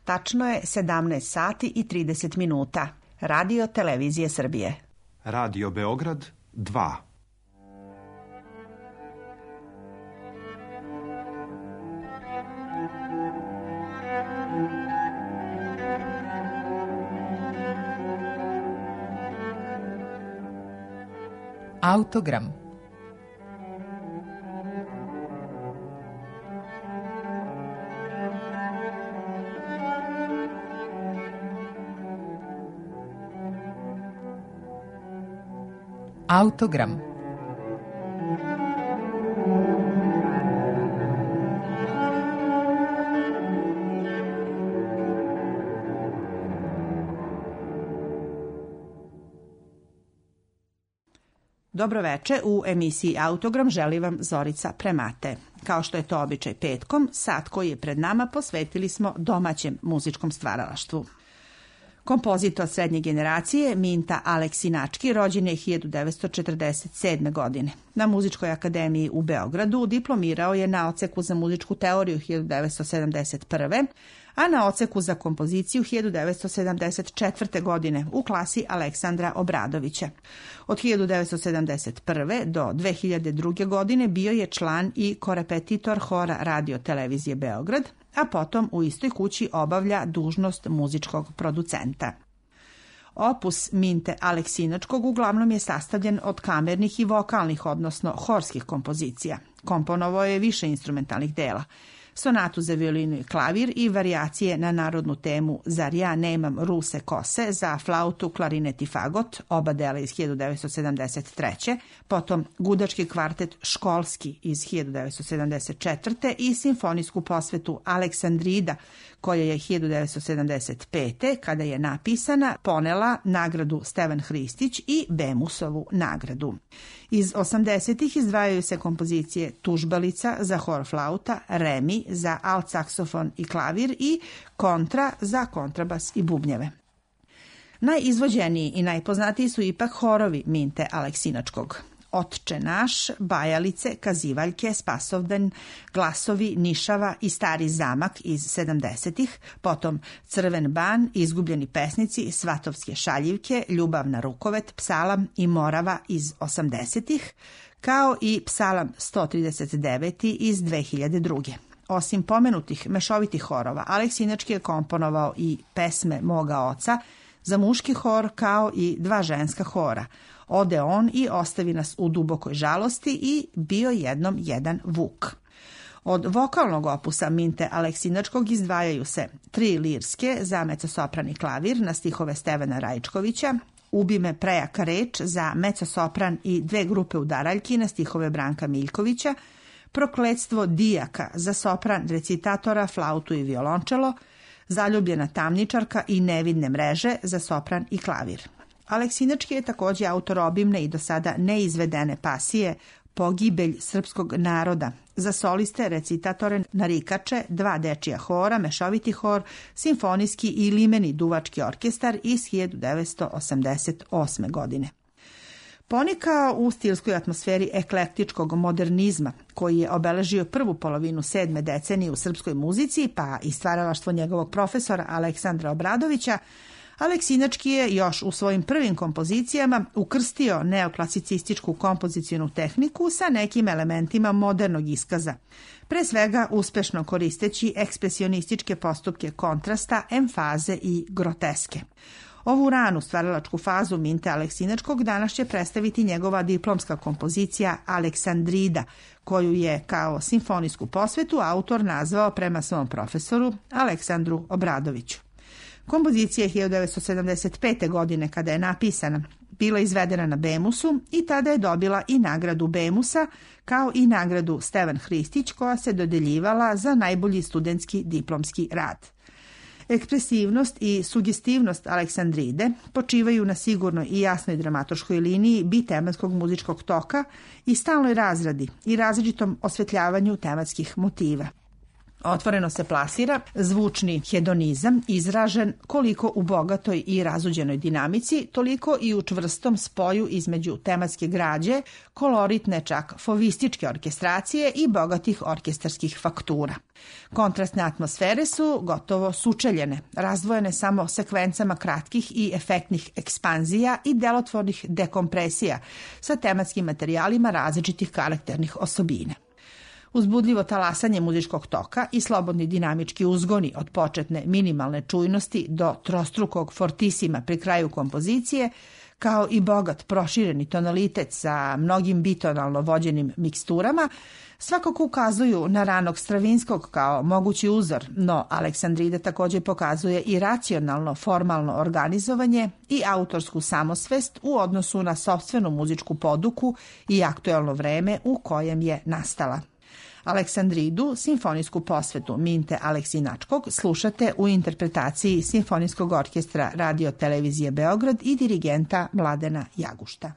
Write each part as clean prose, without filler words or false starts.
Tačno je 17 sati i 30 minuta. Radio Televizije Srbije. Radio Beograd 2. Autogram. Autogram. Dobroveče, u emisiji Autogram želi vam Zorica Premate. Kao što je to običaj petkom, sat koji je pred nama posvetili smo domaćem muzičkom stvaralaštvu. Kompozitor srednje generacije Minta Aleksinački rođen je 1947. godine. Na Muzičkoj akademiji u Beogradu diplomirao je na odseku za muzičku teoriju 1971. a na odseku za kompoziciju 1974. godine u klasi Aleksandra Obradovića. Od 1971. do 2002. godine bio je član i korepetitor hora Radio Televizije Beograd, a potom u istoj kući obavlja dužnost muzičkog producenta. Opus Minte Aleksinačkog uglavnom je sastavljen od kamernih i vokalnih, odnosno horskih kompozicija. Komponovao je više instrumentalnih dela. Sonatu za violinu i klavir i varijacije na narodnu temu Zar ja nemam ruse kose za flautu, klarinet i fagot, oba dela iz 1973. Potom gudački kvartet Školski iz 1974. i simfonijsku posvetu Aleksandrida, koja je 1975. kada je napisana ponela nagradu Stevan Hristić i Bemusovu nagradu. Iz 80-ih izdvajaju se kompozicije Tužbalica za hor flauta, Remi za alt saksofon i klavir i Kontra za kontrabas i bubnjeve. Najizvođeniji i najpoznatiji su ipak horovi Minte Aleksinačkog. Otče naš, Bajalice, Kazivaljke, Spasovdan, Glasovi, Nišava i Stari zamak iz 70-ih, potom Crven ban, Izgubljeni pesnici, Svatovske šaljivke, Ljubav na rukovet, Psalam i Morava iz 80-ih, kao i Psalam 139 iz 2002. Osim pomenutih mešovitih horova, Aleksinački je komponovao i pesme Moga oca za muški hor, kao i dva ženska hora, Ode on i Ostavi nas u dubokoj žalosti i Bio jednom jedan vuk. Od vokalnog opusa Minte Aleksinačkog izdvajaju se 3 lirske za mecosopran i klavir na stihove Stevana Rajčkovića, Ubi me prejaka reč za mecosopran i 2 grupe udaraljki na stihove Branka Miljkovića, Prokletstvo dijaka za sopran, recitatora, flautu i violončelo, Zaljubljena tamničarka i Nevidne mreže za sopran i klavir. Aleksinački je također autor obimne i do sada neizvedene pasije Pogibelj srpskog naroda za soliste, recitatore, narikače, 2 dečija hora, mešoviti hor, simfonijski i limeni duvački orkestar iz 1988. godine. Ponikao u stilskoj atmosferi eklektičkog modernizma, koji je obeležio prvu polovinu 7. decenije u srpskoj muzici, pa i stvaralaštvo njegovog profesora Aleksandra Obradovića, Aleksinački je još u svojim prvim kompozicijama ukrstio neoklasicističku kompozicijnu tehniku sa nekim elementima modernog iskaza, pre svega uspešno koristeći ekspresionističke postupke kontrasta, emfaze i groteske. Ovu ranu stvaralačku fazu Minte Aleksinačkog danas će predstaviti njegova diplomska kompozicija Aleksandrida, koju je kao simfonijsku posvetu autor nazvao prema svom profesoru Aleksandru Obradoviću. Kompozicija je 1975. godine, kada je napisana, bila izvedena na Bemusu i tada je dobila i nagradu Bemusa, kao i nagradu Stevan Hristić, koja se dodeljivala za najbolji studentski diplomski rad. Ekspresivnost i sugestivnost Aleksandride počivaju na sigurnoj i jasnoj dramatoškoj liniji bitemanskog muzičkog toka i stalnoj razradi i različitom osvetljavanju tematskih motiva. Otvoreno se plasira zvučni hedonizam izražen koliko u bogatoj i razuđenoj dinamici, toliko i u čvrstom spoju između tematske građe, koloritne čak fovističke orkestracije i bogatih orkestarskih faktura. Kontrastne atmosfere su gotovo sučeljene, razdvojene samo sekvencama kratkih i efektnih ekspanzija i delotvornih dekompresija sa tematskim materijalima različitih karakternih osobina. Uzbudljivo talasanje muzičkog toka i slobodni dinamički uzgoni od početne minimalne čujnosti do trostrukog fortisima pri kraju kompozicije, kao i bogat prošireni tonalitet sa mnogim bitonalno vođenim miksturama, svakako ukazuju na ranog Stravinskog kao mogući uzor, no Aleksandride također pokazuje i racionalno formalno organizovanje i autorsku samosvest u odnosu na sopstvenu muzičku poduku i aktuelno vreme u kojem je nastala. Aleksandridu, simfonijsku posvetu Minte Aleksinačkog, slušate u interpretaciji Simfonijskog orkestra Radio Televizije Beograd i dirigenta Mladena Jagušta.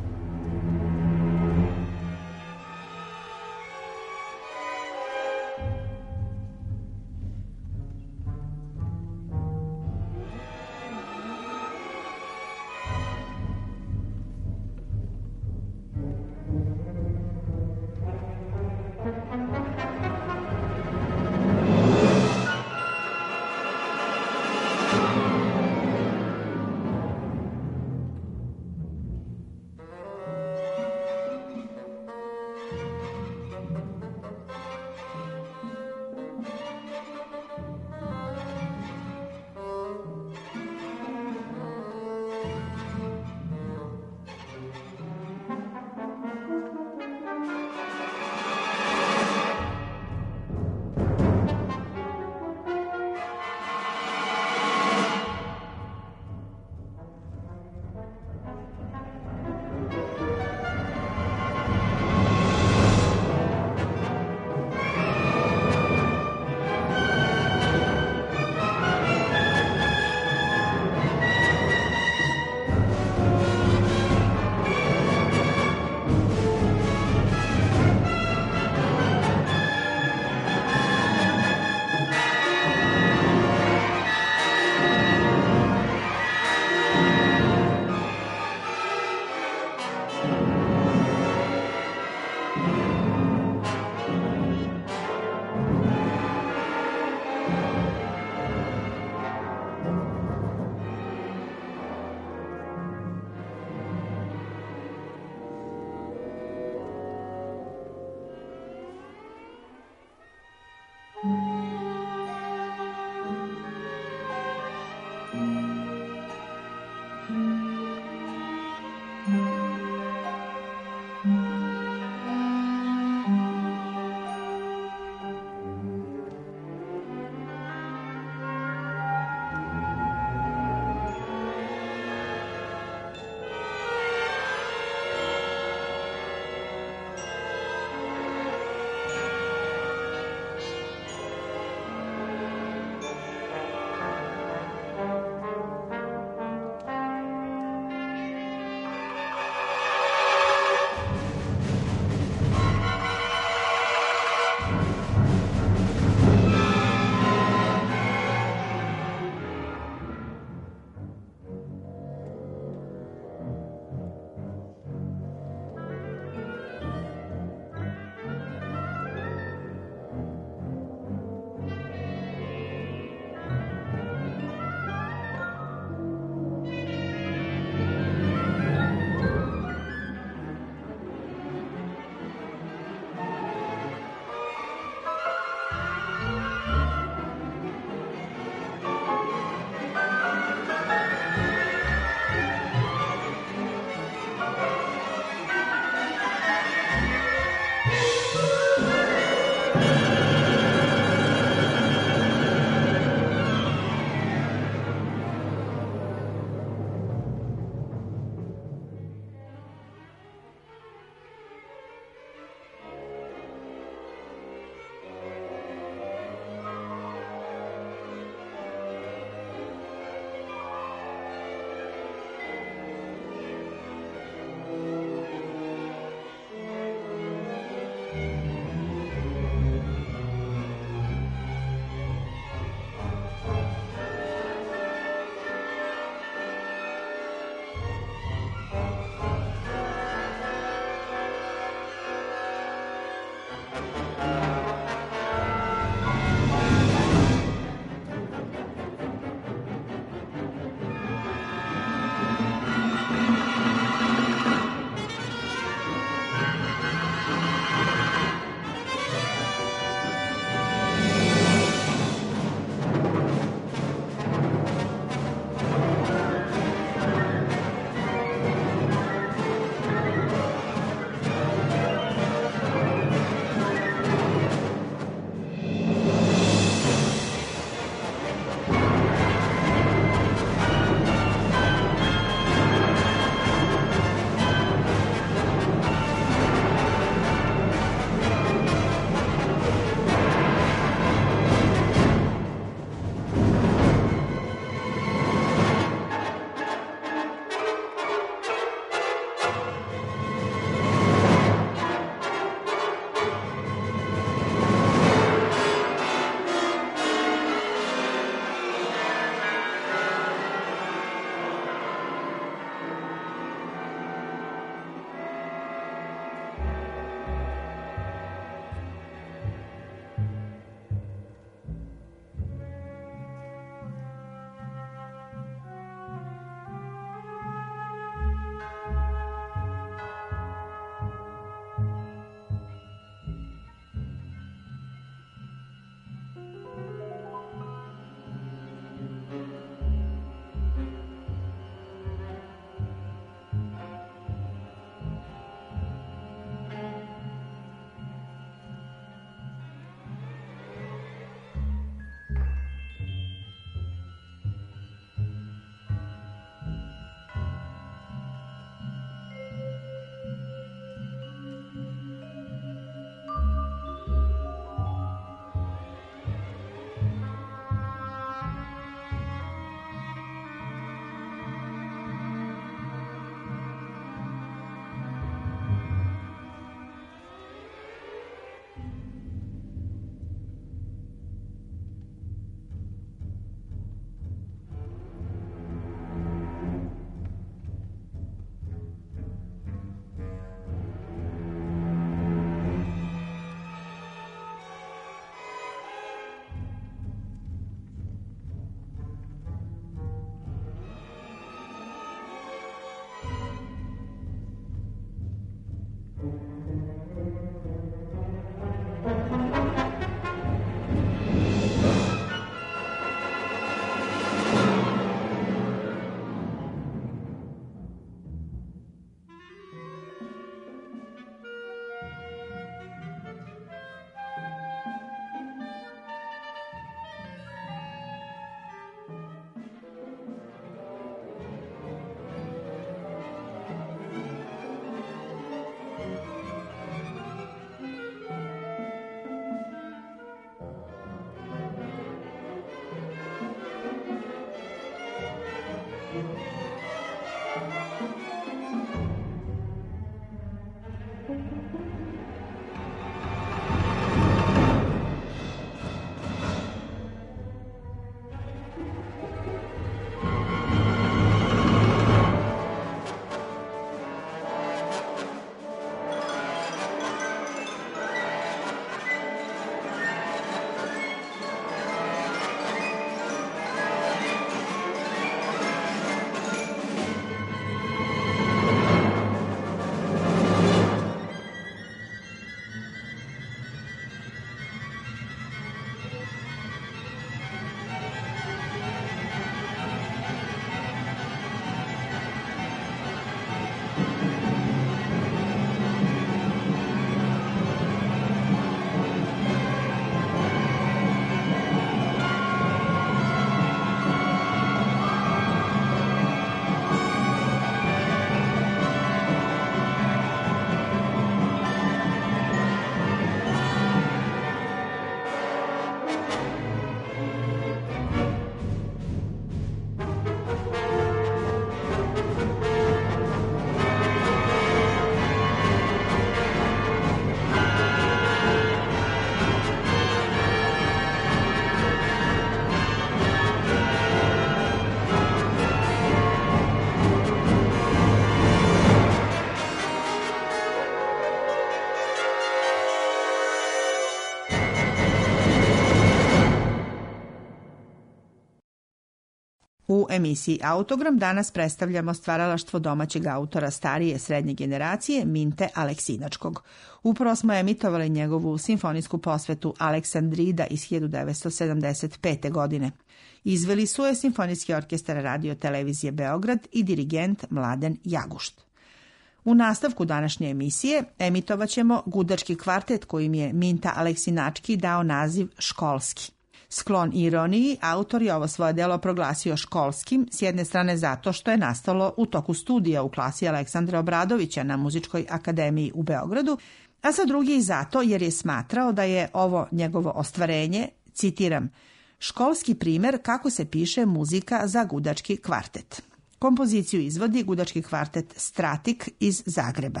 U emisiji Autogram danas predstavljamo stvaralaštvo domaćeg autora starije srednje generacije Minte Aleksinačkog. Upravo smo emitovali njegovu simfonijsku posvetu Aleksandrida iz 1975. godine. Izveli su je Simfonijski orkestar Radio televizije Beograd i dirigent Mladen Jagušt. U nastavku današnje emisije emitovat ćemo gudački kvartet kojim je Minta Aleksinački dao naziv Školski. Sklon ironiji, autor je ovo svoje delo proglasio školskim, s jedne strane zato što je nastalo u toku studija u klasi Aleksandra Obradovića na Muzičkoj akademiji u Beogradu, a sa druge i zato jer je smatrao da je ovo njegovo ostvarenje, citiram, školski primer kako se piše muzika za gudački kvartet. Kompoziciju izvodi gudački kvartet Stratik iz Zagreba.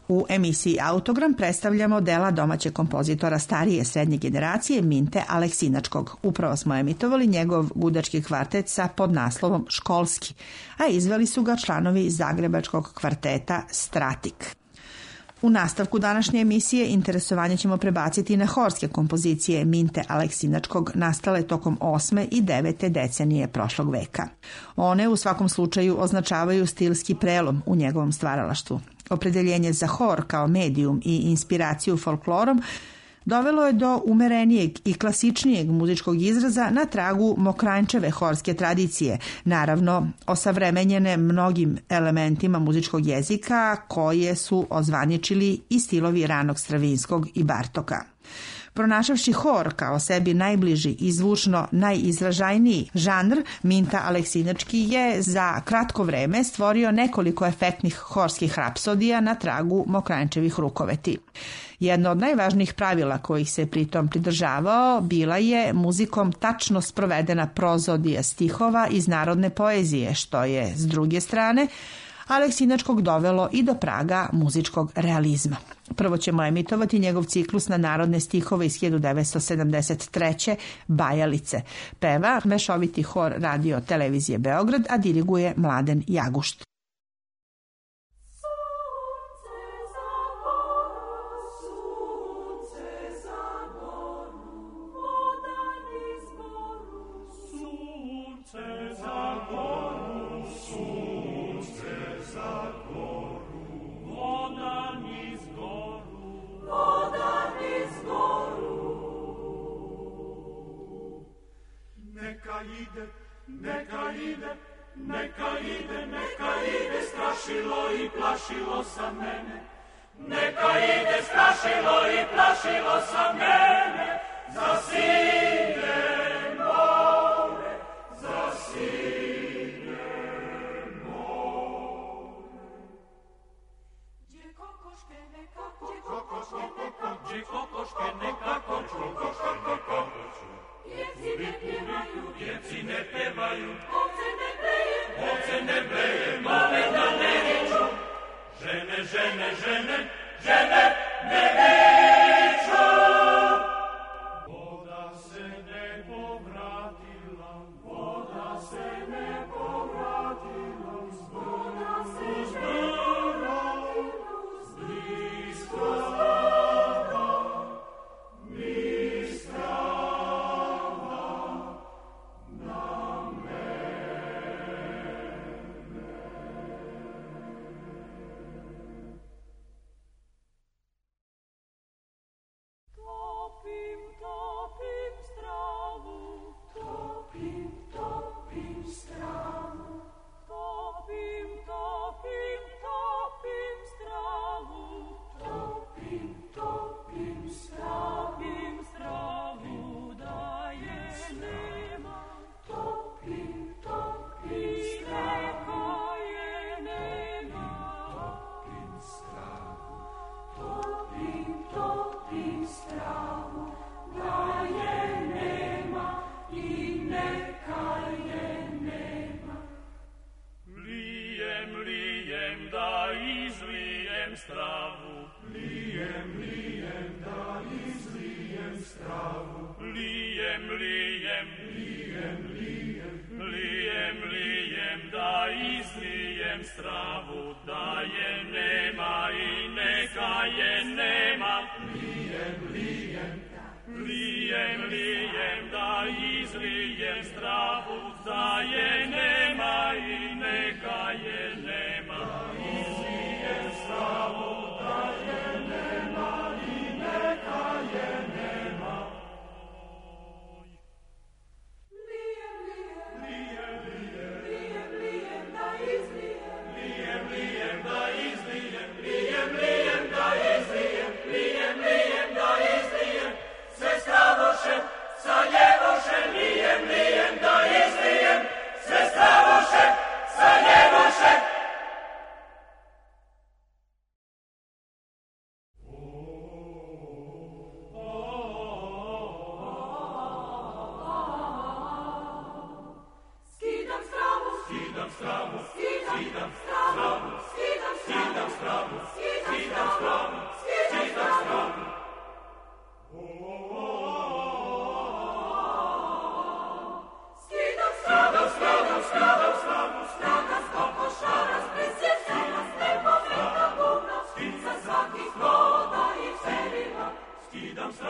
U emisiji Autogram predstavljamo dela domaćeg kompozitora starije srednje generacije Minte Aleksinačkog. Upravo smo emitovali njegov gudački kvartet sa podnaslovom Školski, a izveli su ga članovi zagrebačkog kvarteta Stratik. U nastavku današnje emisije interesovanje ćemo prebaciti na horske kompozicije Minte Aleksinačkog nastale tokom 8. i 9. decenije prošlog veka. One u svakom slučaju označavaju stilski prelom u njegovom stvaralaštvu. Opredeljenje za hor kao medijum i inspiraciju folklorom dovelo je do umerenijeg i klasičnijeg muzičkog izraza na tragu Mokranjčeve horske tradicije, naravno osavremenjene mnogim elementima muzičkog jezika koje su ozvaničili i stilovi ranog Stravinskog i Bartoka. Pronašavši hor kao sebi najbliži i zvučno najizražajniji žanr, Minta Aleksinački je za kratko vreme stvorio nekoliko efektnih horskih rapsodija na tragu Mokranjčevih rukoveti. Jedno od najvažnijih pravila kojih se pritom pridržavao bila je muzikom tačno sprovedena prozodija stihova iz narodne poezije, što je, s druge strane, Aleksinačkog dovelo i do praga muzičkog realizma. Prvo ćemo emitovati njegov ciklus na narodne stihove iz 1973. Bajalice. Peva mešoviti hor radio televizije Beograd, a diriguje Mladen Jagušt. Neka ide, strašilo i plašilo sa mene. Neka ide, strašilo i plašilo sa mene. Za sine more, za sine more. Gdje kokoške nekako, gdje kokoške nekako ču. Djeci ne pjevaju, ovce ne bleje, male da ne viču. Žene ne viču. Voda se ne povratila, voda se ne stravu, da je nema i neka je nema. Lijem, da izlijem stravu, da je nema i neka je nema. Izlijem stravu, da je nema i neka je nema. Sa ljevoše lijem da izlijem, sve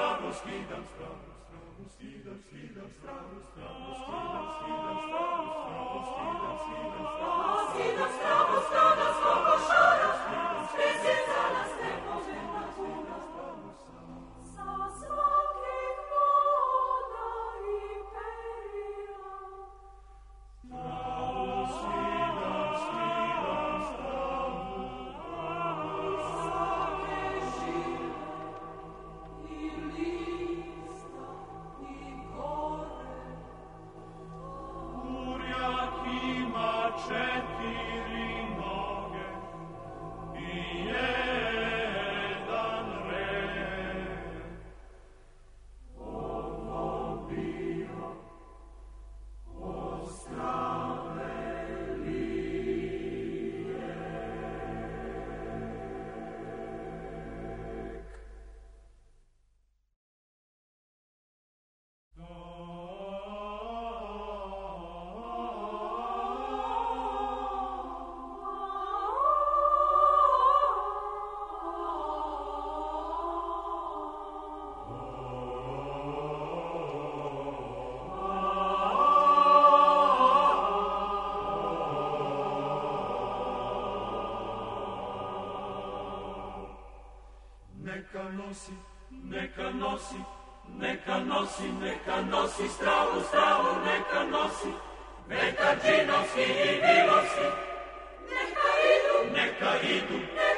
Neka nosi stravu, neka nosi, neka džinovski i vilovski, neka idu, neka idu,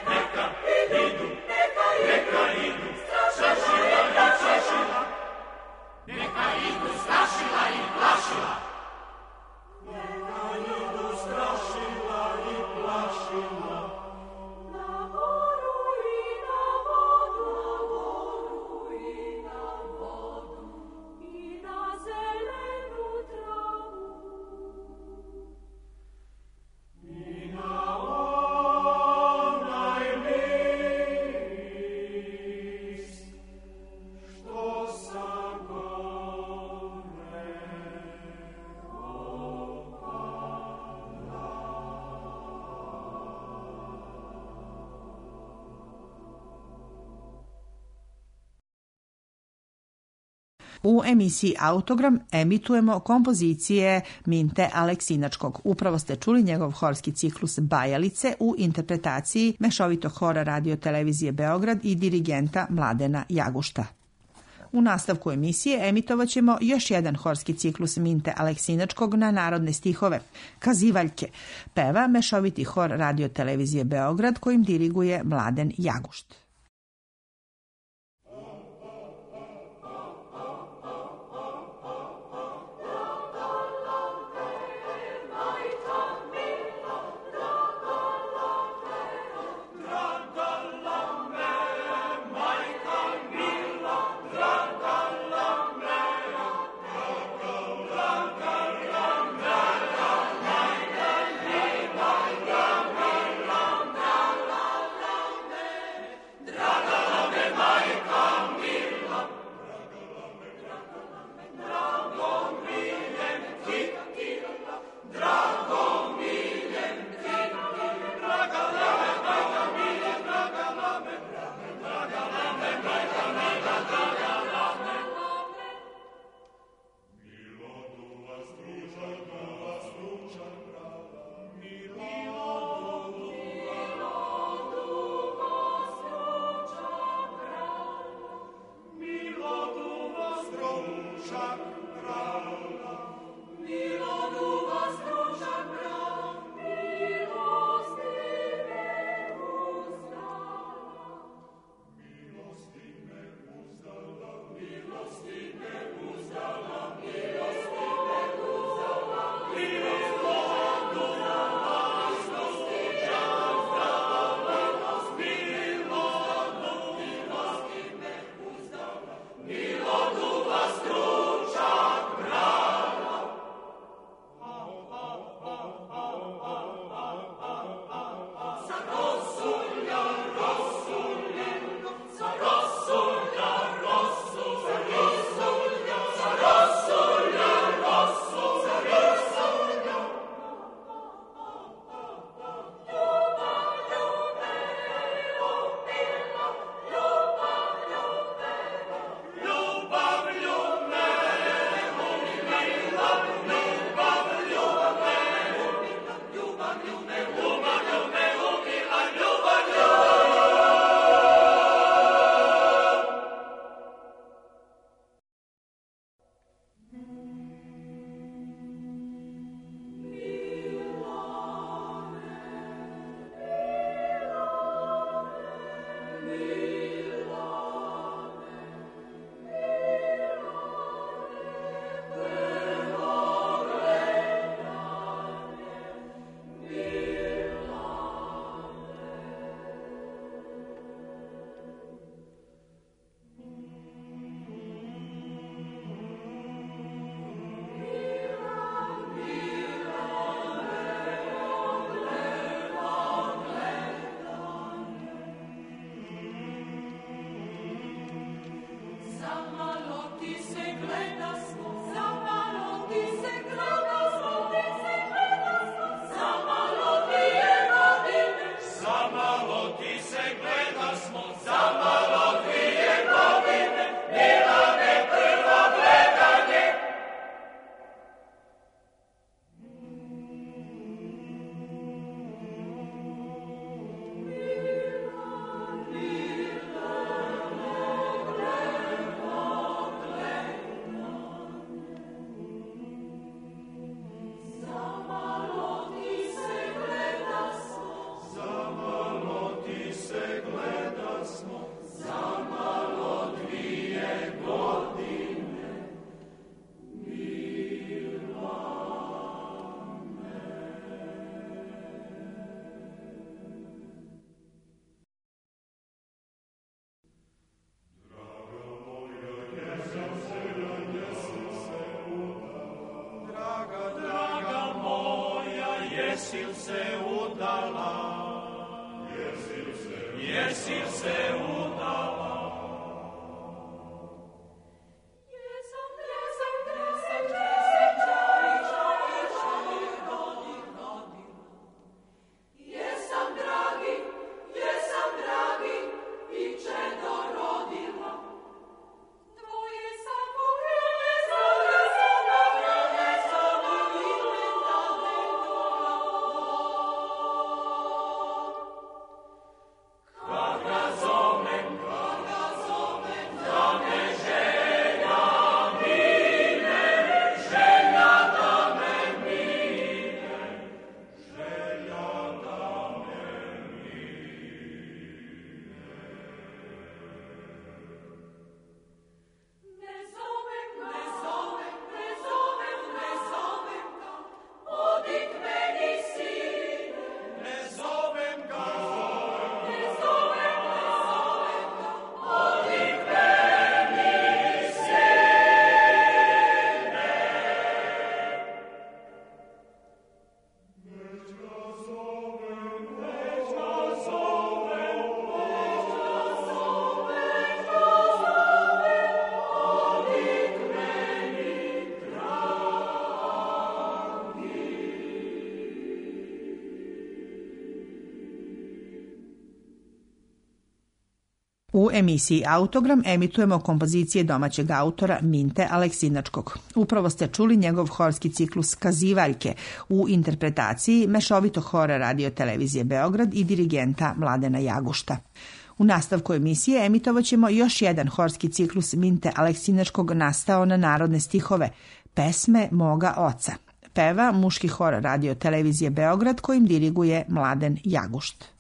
strašila i češila, neka idu strašila i plašila, neka idu strašila i plašila. Na goru i na vodu, i na zelenu travu, i na onaj list što sa gore opada. U emisiji Autogram emitujemo kompozicije Minte Aleksinačkog. Upravo ste čuli njegov horski ciklus Bajalice u interpretaciji mešovitog hora Radio televizije Beograd i dirigenta Mladena Jagušta. U nastavku emisije emitovat ćemo još jedan horski ciklus Minte Aleksinačkog na narodne stihove. Kazivaljke peva mešoviti hor Radio televizije Beograd kojim diriguje Mladen Jagušt. Jesil se udala, jesil se udala. U emisiji Autogram emitujemo kompozicije domaćeg autora Minte Aleksinačkog. Upravo ste čuli njegov horski ciklus Kazivaljke u interpretaciji mešovitog hora Radio televizije Beograd i dirigenta Mladena Jagušta. U nastavku emisije emitovaćemo još jedan horski ciklus Minte Aleksinačkog nastao na narodne stihove, pesme moga oca. Peva muški hor Radio televizije Beograd kojim diriguje Mladen Jagušt.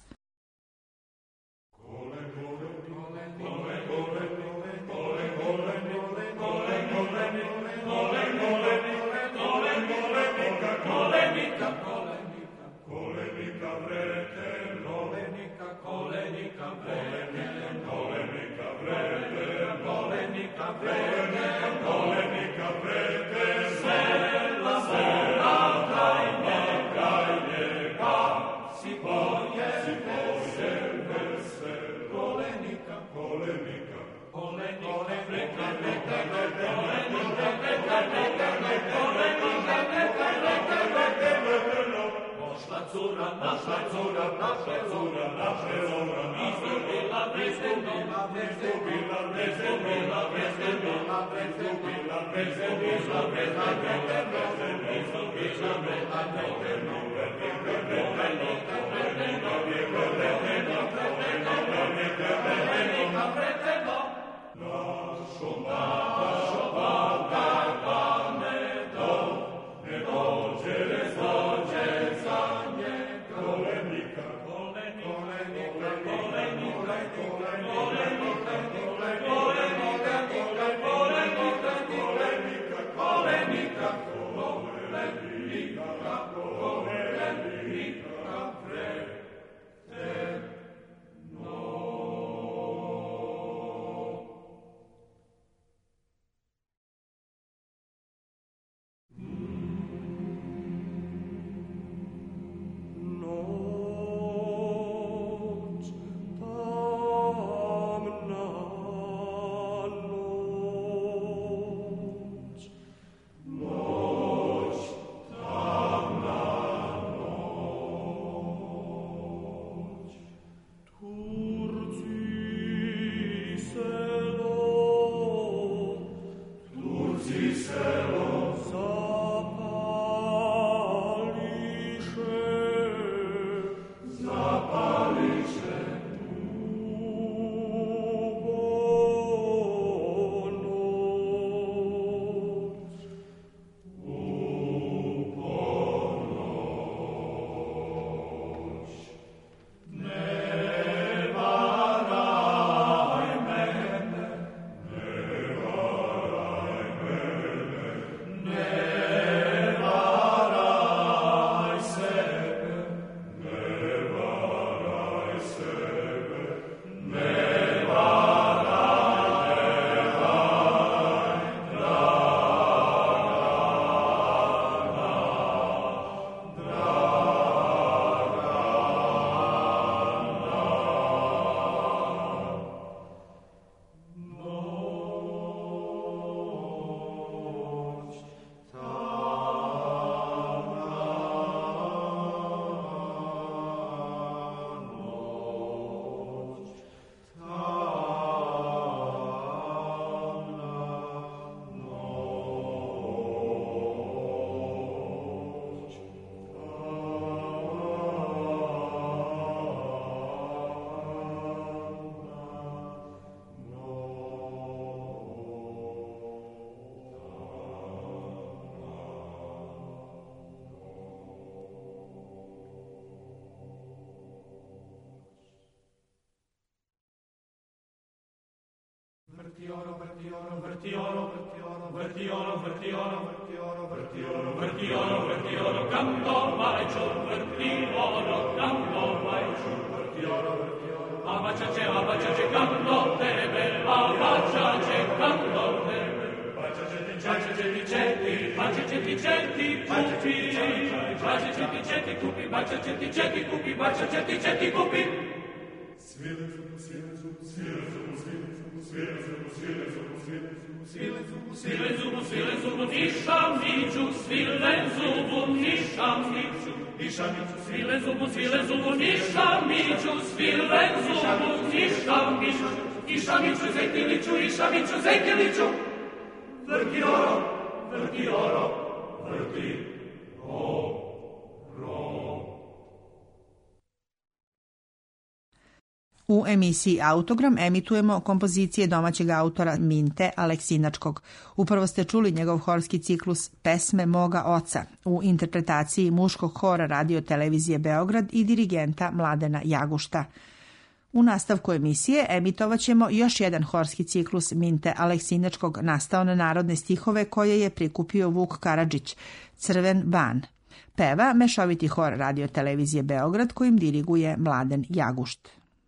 U emisiji Autogram emitujemo kompozicije domaćeg autora Minte Aleksinačkog. Upravo ste čuli njegov horski ciklus Pesme moga oca u interpretaciji muškog hora Radio televizije Beograd i dirigenta Mladena Jagušta. U nastavku emisije emitovaćemo još jedan horski ciklus Minte Aleksinačkog nastao na narodne stihove koje je prikupio Vuk Karadžić, Crven ban. Peva mešoviti hor Radio televizije Beograd kojim diriguje Mladen Jagušt.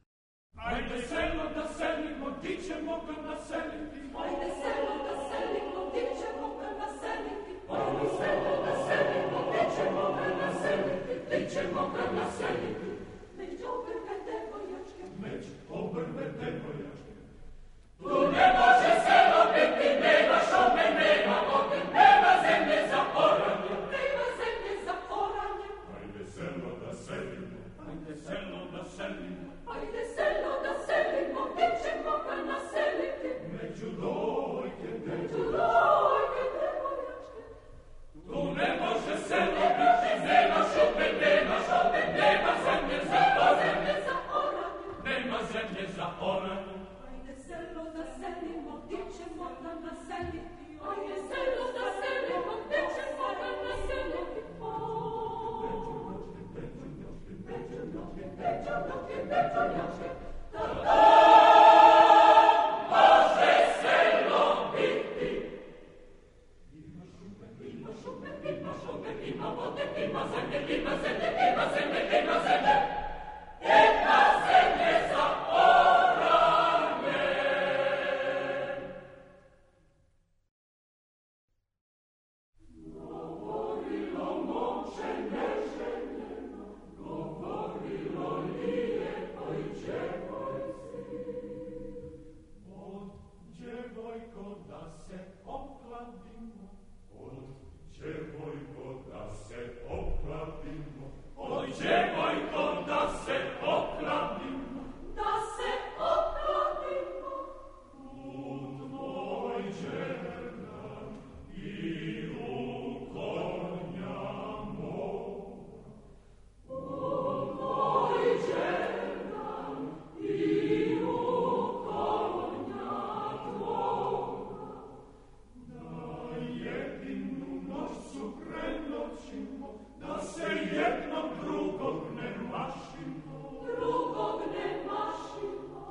Ajde selo da selimo, di ćemo ga naseliti. Ajde selo da selimo, di ćemo ga naseliti. Ajde selo da selimo, di ćemo ga naseliti. Di ćemo ga naseliti. Među obrve devojačke. Među obrve devojačke. Tu ne može selo biti, nema šume, nema vode, nema zemlje za oranje. Nema zemlje za oranje. Ajde selo da selimo, ajde selo da selimo. Ajde selo da selimo, gdje ćemo ga naseliti? Među dojke devojačke. Tu ne može selo biti, nema šume, nema šume, nema zemlje za oranje. Nema zemlje za oranje. Ajde selo da selimo, gdje ćemo ga naseliti? Ajde selo da selimo, gdje ćemo ga naseliti? Može selo biti. Ima šume, ima vode, ima zemlje, ima zemlje, ima zemlje, ima zemlje. Ima zemlje za oranje. Govorilo moće neželjeno, govorilo lijepo i djevojci. Od djevojko da se okladimo, od djevojko da se okladimo, od djevojko da se okladimo, da se okladimo. U tvoj džeran i u konja moga. U tvoj džeran i u konja tvoga. Da jedinu noću prenoćimo, da se jednog drugog ne mašimo. Drugog ne mašimo.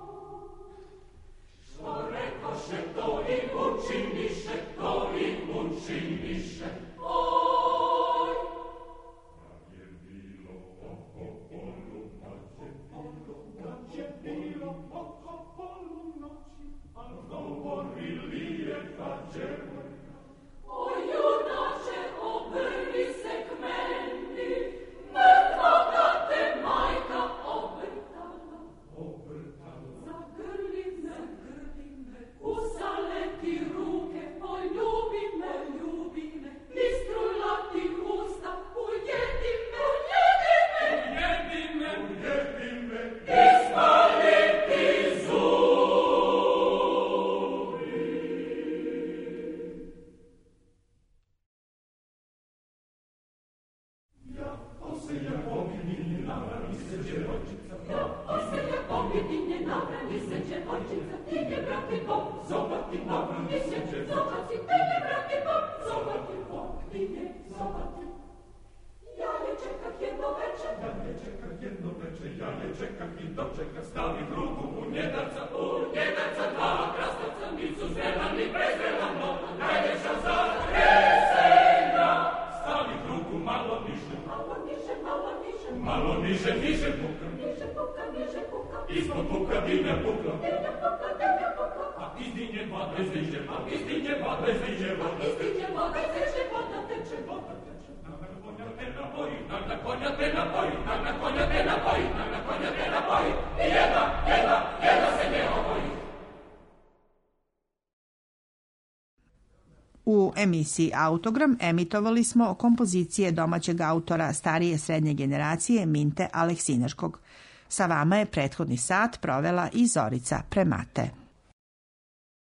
Što rekoše to i učiniše, to i učiniše. Oj! Kad je bilo oko polunoći, kad je bilo oko polunoći, a govorili je ta djevojka. O junače, obrni se k meni, mrtvoga te majka obrtala. Zagrli me, usale ti ruke, poljubi me, istrujla ti usta, ujedi me, ispali ti zubi. Ja posljednja pobjedinje navrani se djevojčica. Ja posljednja pobjedinje navrani se djevojčica. Ti je brati Bog, zobati navrani se djevojčica. Ti je brati Bog, zobati Bog, ti je zobati. Ja je čekak jedno večer, ja je čekak i dočekak. Stavih ruku u njedaca, dva krastavca, nisu sve Ispod puka divlja pukla, a izdinje voda, izdinje voda, izdinje voda, izdinje voda, izdinje voda, teče voda, teče voda, teče. Na konja te napoji, na konja te napoji, na konja te napoji, na konja te napoji, i jedna se ne oboji. U emisiji Autogram emitovali smo kompozicije domaćeg autora starije srednje generacije Minte Aleksinaškog. Sa vama je prethodni sat provela i Zorica Premate.